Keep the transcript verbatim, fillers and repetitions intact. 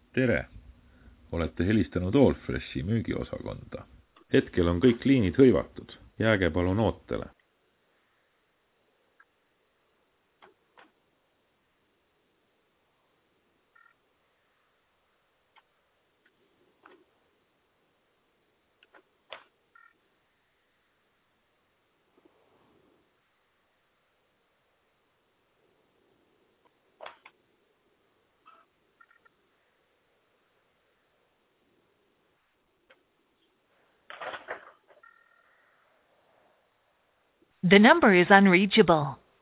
tere! Olete helistanud Allfreshi müügiosakonda. Hetkel on kõik liinid hõivatud. Jääge palun ootele. The number is unreachable.